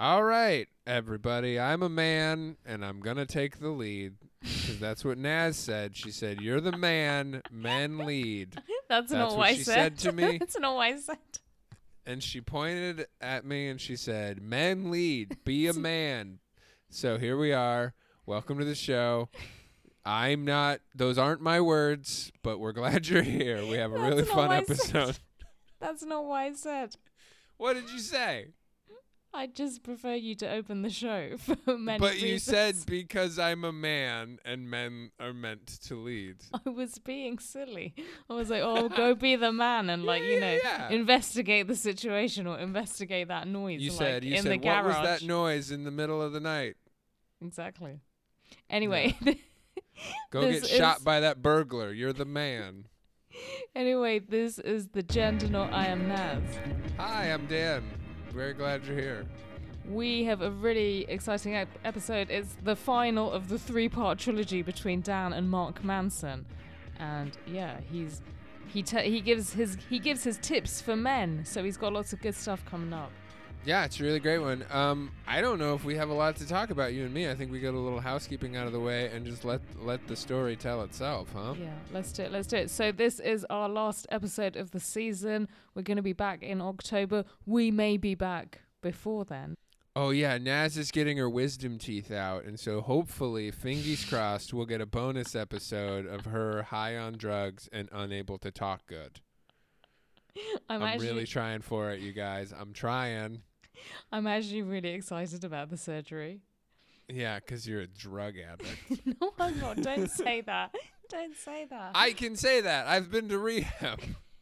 All right, everybody. I'm a man, and I'm going to take the lead. Because that's what Naz said. She said, you're the man, men lead. That's not what what I she said. said to me. That's not what I said. And she pointed at me and she said, men lead, be a man. So here we are. Welcome to the show. Those aren't my words, but we're glad you're here. We have a really fun episode. That's not what I said. What did you say? I just prefer you to open the show for many But reasons. you said because I'm a man and men are meant to lead. I was being silly. I was like, oh, go be the man and investigate the situation or investigate that noise. You like, said, in the garage. What was that noise in the middle of the night? Exactly. Anyway. Yeah. Go get shot by that burglar. You're the man. Anyway, this is the Gender Not I Am Naz. Hi, I'm Dan. Very glad you're here. We have a really exciting episode. It's the final of the 3-part trilogy between Dan and Mark Manson, and yeah, he gives his tips for men. So he's got lots of good stuff coming up. Yeah, it's a really great one. I don't know if we have a lot to talk about, you and me. I think we got a little housekeeping out of the way and just let the story tell itself, huh? Yeah, let's do it. So this is our last episode of the season. We're going to be back in October. We may be back before then. Oh, yeah, Naz is getting her wisdom teeth out, and so hopefully, fingers crossed, we'll get a bonus episode of her high on drugs and unable to talk good. I'm really trying for it, you guys. I'm trying. I'm actually really excited about the surgery. Yeah, because you're a drug addict. No, I'm not. Don't say that. Don't say that. I can say that. I've been to rehab.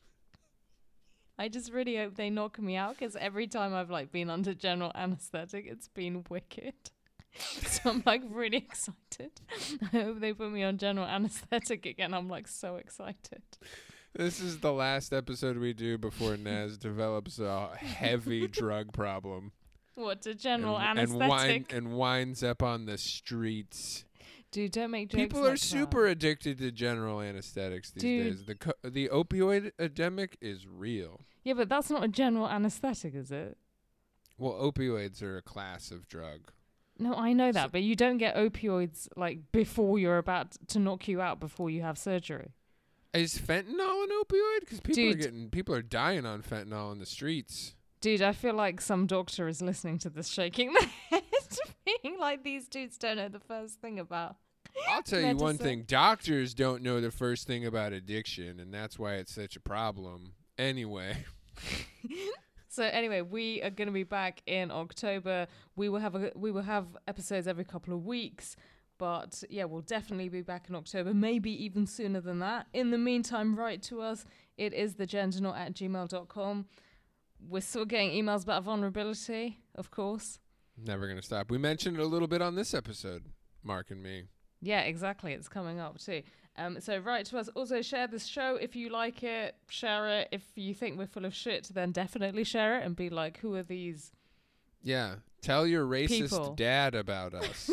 I just really hope they knock me out, because every time I've been under general anesthetic, it's been wicked. So I'm really excited. I hope they put me on general anesthetic again. I'm so excited. This is the last episode we do before Naz develops a heavy drug problem. What, to general anesthetic? And winds up on the streets. Dude, don't make jokes. People are super addicted to general anesthetics these days. The opioid epidemic is real. Yeah, but that's not a general anesthetic, is it? Well, opioids are a class of drug. No, I know that, but you don't get opioids before you're about to knock you out before you have surgery. Is fentanyl an opioid? Because people are dying on fentanyl in the streets. Dude, I feel like some doctor is listening to this shaking their head, being these dudes don't know the first thing about I'll tell you one thing. Doctors don't know the first thing about addiction, and that's why it's such a problem. Anyway. So anyway, we are going to be back in October. We will have episodes every couple of weeks. But yeah, we'll definitely be back in October, maybe even sooner than that. In the meantime, write to us. It is thegendernot@gmail.com. We're still getting emails about vulnerability, of course. Never going to stop. We mentioned it a little bit on this episode, Mark and me. Yeah, exactly. It's coming up too. So write to us. Also, share this show if you like it. Share it. If you think we're full of shit, then definitely share it and be like, who are these? Yeah. Tell your racist people? Dad about us.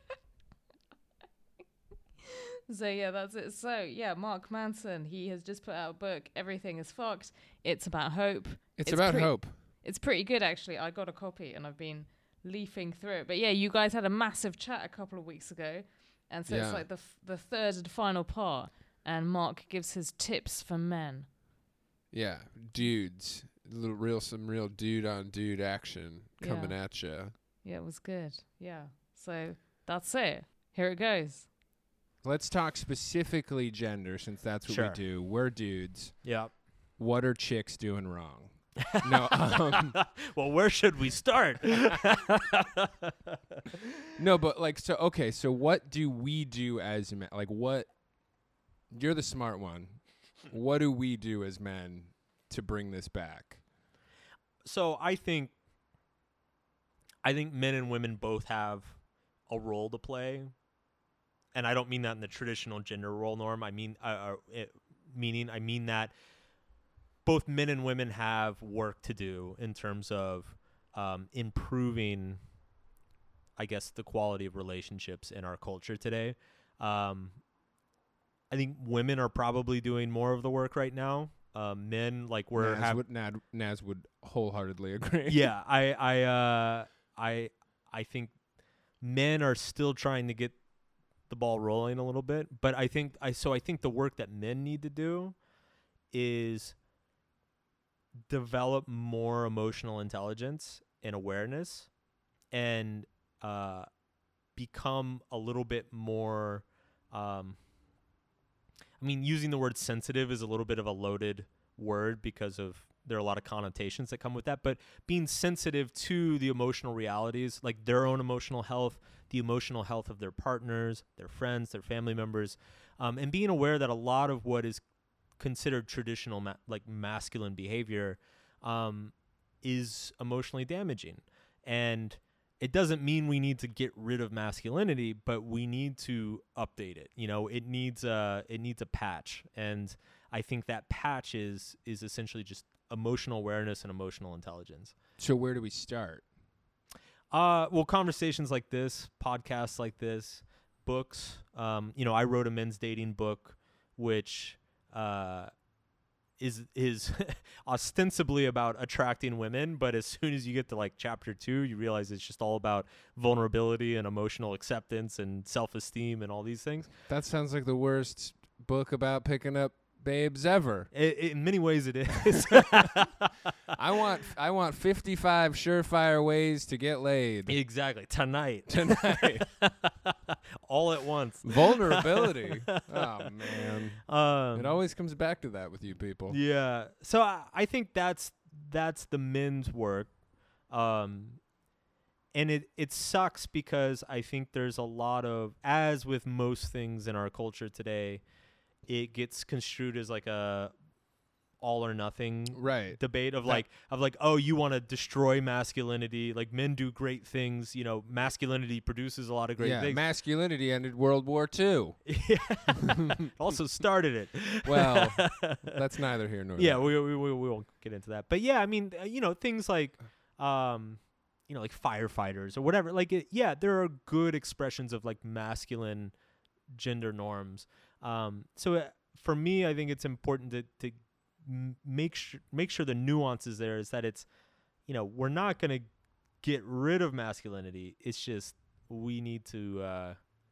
So yeah, that's it. So yeah, Mark Manson, he has just put out a book, Everything is Fucked. It's about hope. It's about hope. It's pretty good, actually. I got a copy and I've been leafing through it. But yeah, you guys had a massive chat a couple of weeks ago. And so it's the third and final part. And Mark gives his tips for men. Yeah, dudes. Some real dude on dude action coming at you. Yeah, it was good. Yeah. So that's it. Here it goes. Let's talk specifically gender, since that's what we do. We're dudes. Yep. What are chicks doing wrong? No. Well, where should we start? No, but so what do we do as men? What? You're the smart one. What do we do as men to bring this back? So I think men and women both have a role to play. And I don't mean that in the traditional gender role norm. I mean that both men and women have work to do in terms of improving, I guess, the quality of relationships in our culture today. I think women are probably doing more of the work right now. Men, Naz would wholeheartedly agree. Yeah, I think men are still trying to get the ball rolling a little bit, but I think the work that men need to do is develop more emotional intelligence and awareness, and become a little bit more using the word sensitive is a little bit of a loaded word because of there are a lot of connotations that come with that, but being sensitive to the emotional realities, like their own emotional health, the emotional health of their partners, their friends, their family members, and being aware that a lot of what is considered traditional masculine behavior is emotionally damaging. And it doesn't mean we need to get rid of masculinity, but we need to update it. It needs a patch, and I think that patch is essentially just emotional awareness and emotional intelligence. So where do we start? Well, conversations like this, podcasts like this, books. I wrote a men's dating book, which is ostensibly about attracting women, but as soon as you get to like chapter 2, you realize it's just all about vulnerability and emotional acceptance and self-esteem and all these things. That sounds like the worst book about picking up babes ever. In many ways it is. I want 55 surefire ways to get laid. Exactly. Tonight. All at once. Vulnerability. Oh, man. It always comes back to that with you people. Yeah. So I think that's the men's work. And it sucks because I think there's a lot of, as with most things in our culture today, it gets construed as like a all or nothing debate of like, oh, you want to destroy masculinity. Like men do great things. Masculinity produces a lot of great things. Masculinity ended World War II. Also started it. Well, that's neither here nor there. Yeah, we won't get into that. But yeah, things like, like firefighters or whatever. Like, there are good expressions of like masculine gender norms. So for me, I think it's important to make sure the nuance is there, is that it's, we're not going to get rid of masculinity. It's just we need to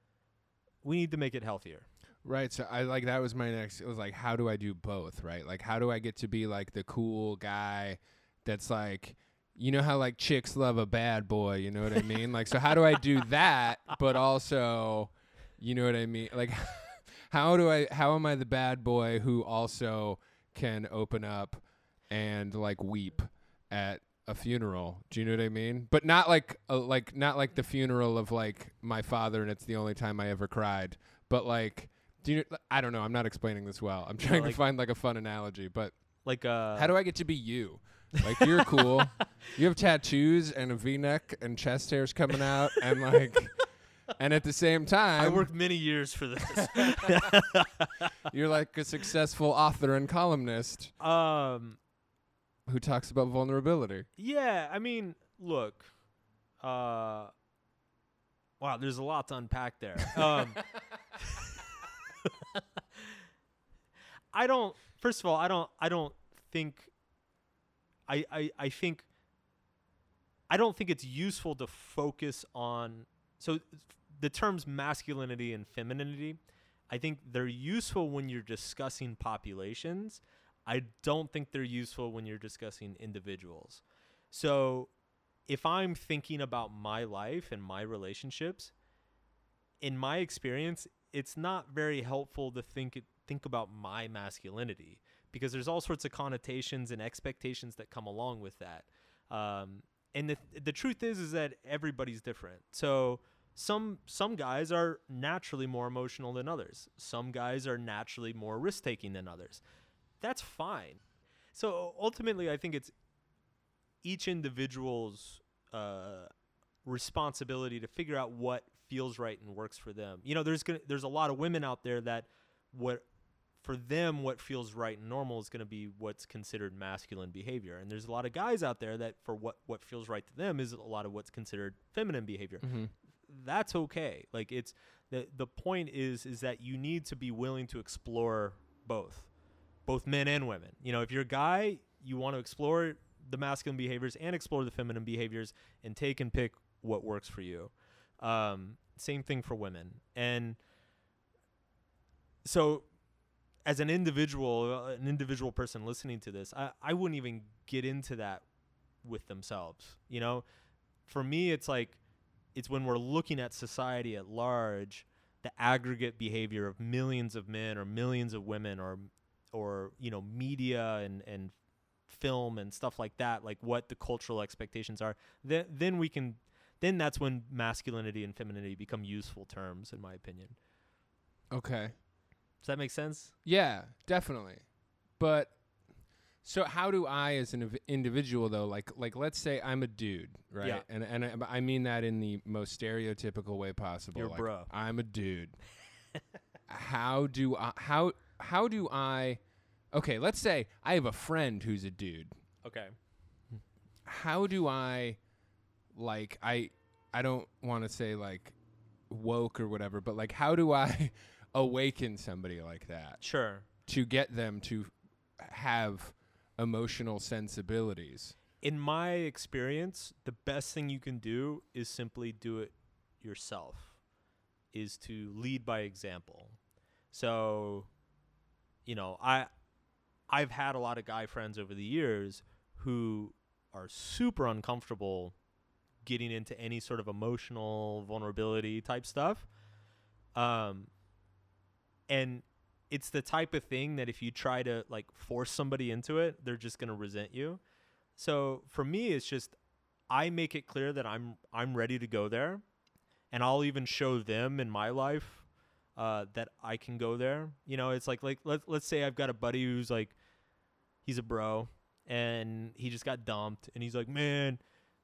make it healthier. Right. So that was my next. It was like, how do I do both? Right. Like, how do I get to be like the cool guy that's like, how like chicks love a bad boy, you know what I mean? Like, so how do I do that? But also, you know what I mean? Like, how am I the bad boy who also can open up and like weep at a funeral? Do you know what I mean? But not like the funeral of like my father and it's the only time I ever cried. But like, I don't know. I'm not explaining this well. I'm trying to find like a fun analogy, but like, how do I get to be you? Like, you're cool. You have tattoos and a V-neck and chest hairs coming out and like, and at the same time, I worked many years for this. You're like a successful author and columnist who talks about vulnerability. Yeah, look. Wow, there's a lot to unpack there. First of all, I don't think it's useful to focus on, so the terms masculinity and femininity, I think they're useful when you're discussing populations. I don't think they're useful when you're discussing individuals. So if I'm thinking about my life and my relationships, in my experience, it's not very helpful to think about my masculinity, because there's all sorts of connotations and expectations that come along with that. And the truth is that everybody's different. So some guys are naturally more emotional than others. Some guys are naturally more risk-taking than others. That's fine. So ultimately, I think it's each individual's responsibility to figure out what feels right and works for them. There's a lot of women out there that what feels right and normal is going to be what's considered masculine behavior. And there's a lot of guys out there that for what feels right to them is a lot of what's considered feminine behavior. Mm-hmm. That's okay. Like, it's the point is that you need to be willing to explore both men and women. If you're a guy, you want to explore the masculine behaviors and explore the feminine behaviors and take and pick what works for you. Same thing for women. And so as an individual person listening to this, I wouldn't even get into that with themselves. You know, for me, it's like, it's when we're looking at society at large, the aggregate behavior of millions of men or millions of women, or you know, media and film and stuff like that, like what the cultural expectations are, then that's when masculinity and femininity become useful terms, in my opinion. Okay. Does that make sense? Yeah, definitely. But so how do I, as an individual, though, like let's say I'm a dude, right? Yeah. And I mean that in the most stereotypical way possible. You're like, bro. I'm a dude. How do I? Okay, let's say I have a friend who's a dude. Okay. How do I, like, I don't want to say like woke or whatever, but like, how do I awaken somebody like that Sure. to get them to have emotional sensibilities? In my experience, the best thing you can do is simply do it yourself, is to lead by example. So, you know, I've had a lot of guy friends over the years who are super uncomfortable getting into any sort of emotional vulnerability type stuff. And it's the type of thing that if you try to like force somebody into it, they're just going to resent you. So for me, it's just, I make it clear that I'm ready to go there, and I'll even show them in my life that I can go there. You know, it's like let's say I've got a buddy who's like, he's a bro and he just got dumped, and he's like, man,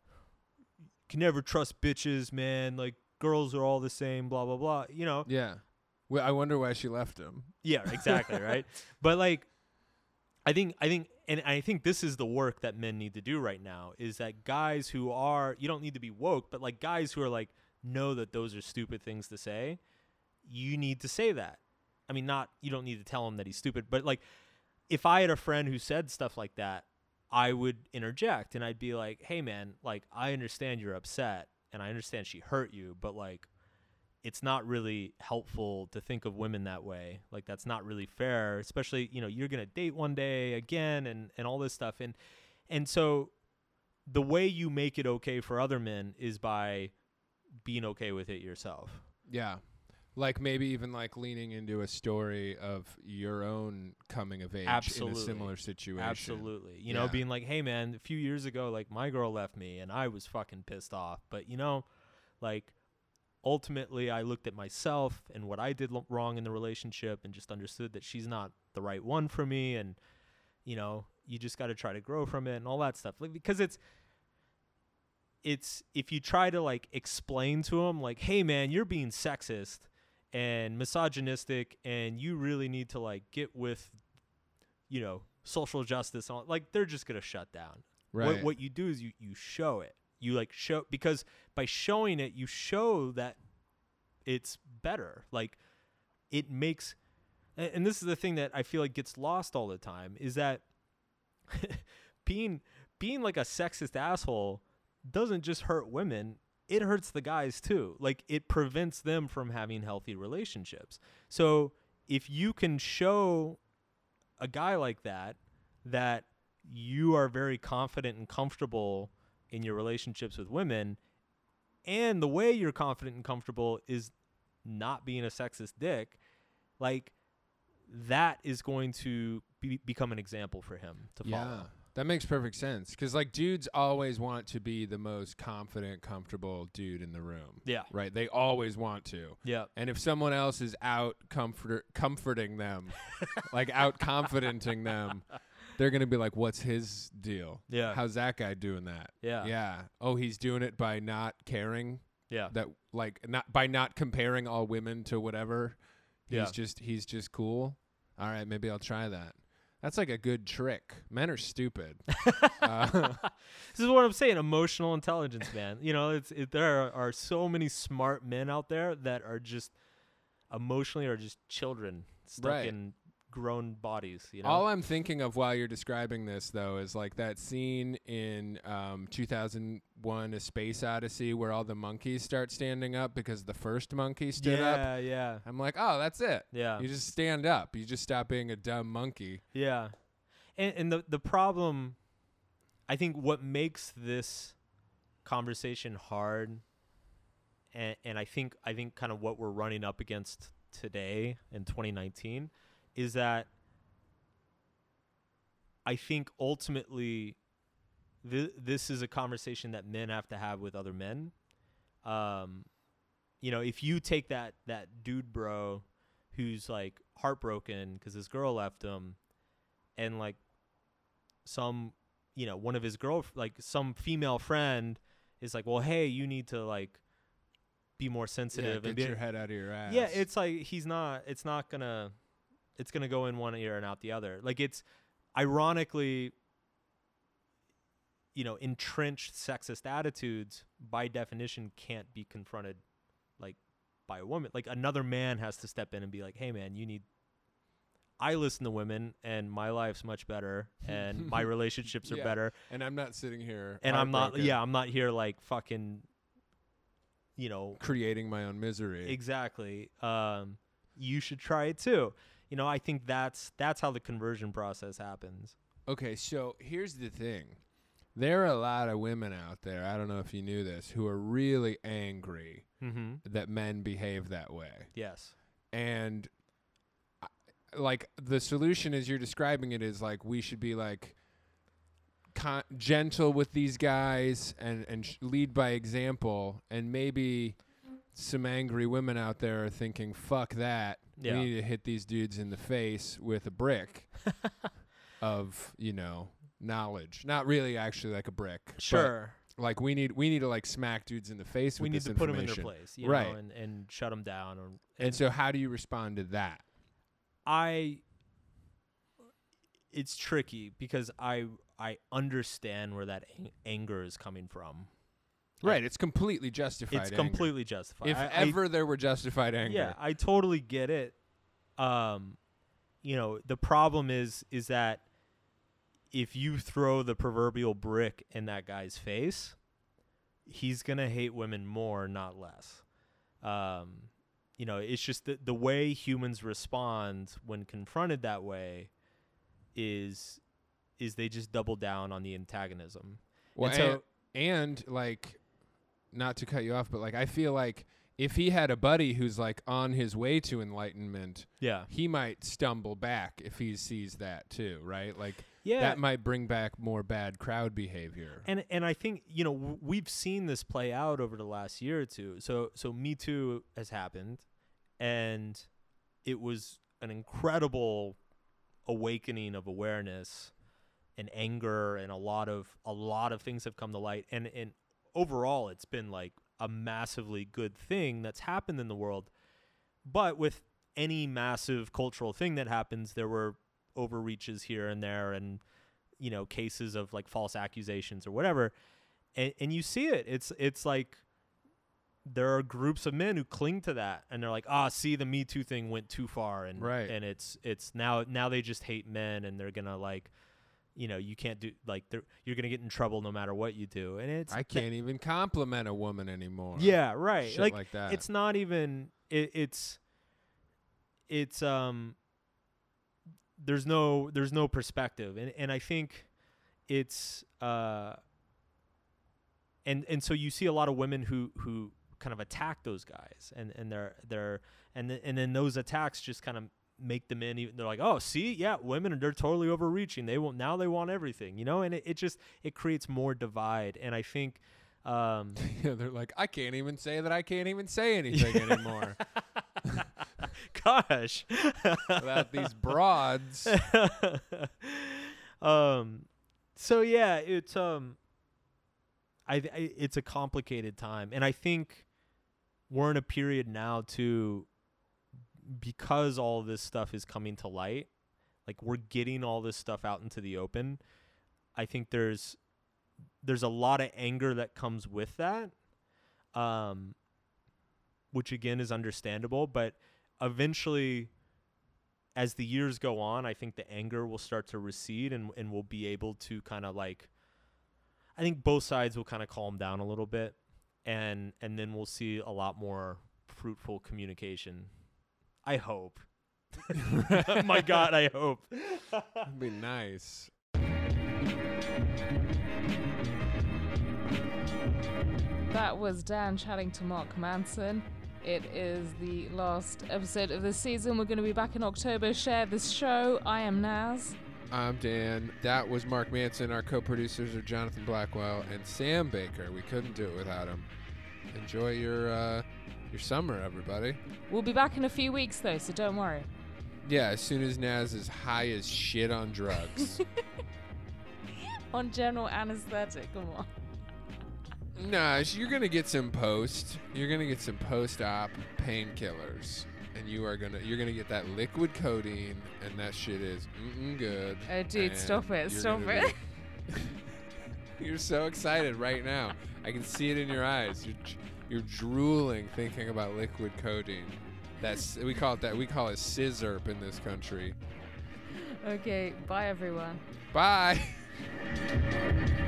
can never trust bitches, man. Like, girls are all the same, blah blah blah. You know. Yeah. Well, I wonder why she left him. Yeah, exactly, right? But like, I think this is the work that men need to do right now, is that guys who are, you don't need to be woke, but like guys who are like, know that those are stupid things to say, you need to say that. I mean, you don't need to tell him that he's stupid, but like, if I had a friend who said stuff like that, I would interject and I'd be like, hey man, like, I understand you're upset and I understand she hurt you, but like, it's not really helpful to think of women that way. Like, that's not really fair, especially, you know, you're going to date one day again and all this stuff. And so the way you make it okay for other men is by being okay with it yourself. Yeah. Like maybe even like leaning into a story of your own coming of age in a similar situation. Absolutely. You know, being like, hey man, a few years ago, like my girl left me and I was fucking pissed off. But you know, like, ultimately, I looked at myself and what I did wrong in the relationship and just understood that she's not the right one for me. And, you know, you just got to try to grow from it and all that stuff. Like, because it's if you try to like explain to them like, hey man, you're being sexist and misogynistic and you really need to like get with, you know, social justice, and all, like, they're just going to shut down. Right. What you do is you show it. You like show, because by showing it, you show that it's better. Like, it makes, and this is the thing that I feel like gets lost all the time, is that being like a sexist asshole doesn't just hurt women, it hurts the guys too. Like, it prevents them from having healthy relationships. So if you can show a guy like that you are very confident and comfortable in your relationships with women, and the way you're confident and comfortable is not being a sexist dick, like, that is going to become an example for him to follow. Yeah, that makes perfect sense. Because like, dudes always want to be the most confident, comfortable dude in the room. Yeah. Right. They always want to. Yeah. And if someone else is out comforting them, like out confidenting them, they're going to be like, what's his deal? Yeah. How's that guy doing that? Yeah. Yeah. Oh, he's doing it by not caring. Yeah. That, like, not by not comparing all women to whatever. He's just cool. All right, maybe I'll try that. That's like a good trick. Men are stupid. This is what I'm saying. Emotional intelligence, man. You know, there are so many smart men out there that are just emotionally are just children stuck Right. in grown bodies, you know. All I'm thinking of while you're describing this, though, is like that scene in 2001: A Space Odyssey where all the monkeys start standing up because the first monkey stood up. Yeah. I'm like, oh, that's it. Yeah. You just stand up. You just stop being a dumb monkey. Yeah. And the problem, I think what makes this conversation hard, and I think kind of what we're running up against today in 2019 is that I think ultimately this is a conversation that men have to have with other men. You know, if you take that dude bro who's like heartbroken because his girl left him, and like some, you know, one of his like some female friend is like, well, hey, you need to like be more sensitive and get your head out of your ass. Yeah, it's like it's gonna go in one ear and out the other. Like, it's ironically, you know, entrenched sexist attitudes by definition can't be confronted like by a woman. Like, another man has to step in and be like, hey man, I listen to women and my life's much better and my relationships are better. And I'm not sitting here And I'm not here like fucking, you know, creating my own misery. Exactly. You should try it too. You know, I think that's how the conversion process happens. Okay, so here's the thing. There are a lot of women out there, I don't know if you knew this, who are really angry that men behave that way. Yes. And like the solution as you're describing it is like we should be like gentle with these guys and lead by example, and maybe some angry women out there are thinking, fuck that. Yeah. We need to hit these dudes in the face with a brick of, you know, knowledge. Not really actually like a brick. Sure. Like we need to like smack dudes in the face with this information. We need to put them in their place, you right. know, and shut them down. And so how do you respond to that? It's tricky because I understand where that anger is coming from. Right, it's completely justified. It's completely justified. If ever there were justified anger. Yeah, I totally get it. You know, the problem is that if you throw the proverbial brick in that guy's face, he's gonna hate women more, not less. You know, it's just the way humans respond when confronted that way is they just double down on the antagonism. Well, and like, not to cut you off, but like I feel like if he had a buddy who's like on his way to enlightenment, he might stumble back if he sees that too, right? Like, that might bring back more bad crowd behavior. And I think, you know, we've seen this play out over the last year or two. So Me Too has happened, and it was an incredible awakening of awareness and anger, and a lot of things have come to light, and overall it's been like a massively good thing that's happened in the world. But with any massive cultural thing that happens, there were overreaches here and there, and, you know, cases of like false accusations or whatever, and you see it. It's like there are groups of men who cling to that, and they're like, see, the Me Too thing went too far, and right. And it's now they just hate men, and they're gonna, like, you know, you can't do, like, you're gonna get in trouble no matter what you do, and I can't even compliment a woman anymore. Yeah, right. Shit like that. It's not even. It's there's no perspective, and I think it's and so you see a lot of women who kind of attack those guys, and then those attacks just kind of make the men even, they're like, oh, see, yeah, women, they're totally overreaching, they want everything, you know, and it creates more divide. And I think they're like, I can't even say that I can't even say anything anymore. Gosh. About these broads. So yeah, it's it's a complicated time, and I think we're in a period now too, because all of this stuff is coming to light, like we're getting all this stuff out into the open. I think there's a lot of anger that comes with that, which again is understandable, but eventually as the years go on, I think the anger will start to recede, and we'll be able to kind of like, I think both sides will kind of calm down a little bit, and then we'll see a lot more fruitful communication. I hope. My God, I hope. That'd be nice. That was Dan chatting to Mark Manson. It is the last episode of the season. We're going to be back in October. Share this show. I am Naz. I'm Dan. That was Mark Manson. Our co-producers are Jonathan Blackwell and Sam Baker. We couldn't do it without him. Enjoy your summer, everybody. We'll be back in a few weeks, though, so don't worry. Yeah, as soon as Naz is high as shit on drugs. On general anesthetic, come on. Nah, you're gonna get some post. You're gonna get some post-op painkillers, and you're gonna get that liquid codeine, and that shit is good. Oh, dude, and stop it! you're Stop gonna it! You're so excited right now. I can see it in your eyes. You're drooling thinking about liquid codeine. We call it scissorp in this country. Okay, bye everyone. Bye.